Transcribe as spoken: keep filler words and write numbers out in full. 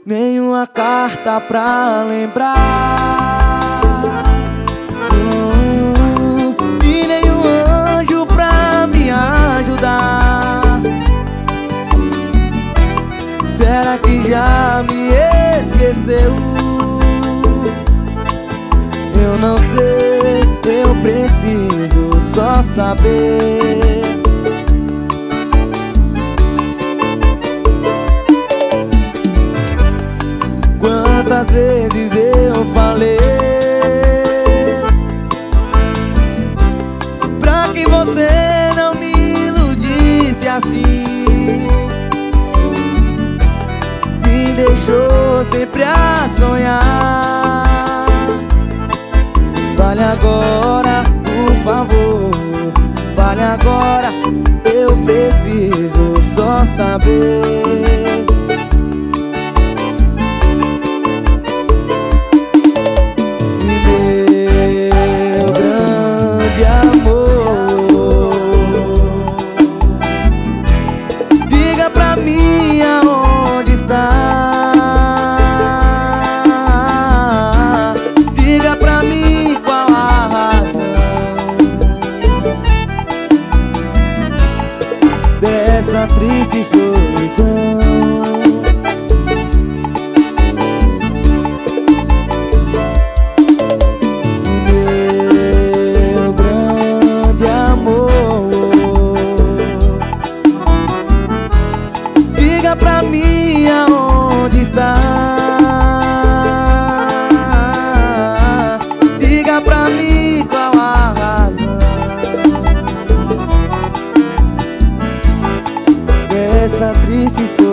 nenhuma carta pra lembrar, hum, e nenhum anjo pra me ajudar. Será que já me esqueceu? Eu não sei, eu preciso só saber. Quantas vezes eu falei pra que você não me iludisse assim, me deixou sempre a sonhar. Fale agora, por favor, fale agora, eu preciso só saber. Meu grande amor, diga pra mim aonde está. Diga pra mim qual a razão dessa triste solidão. Meu grande amor, diga pra mim aonde está. Diga pra mim qual a razão dessa triste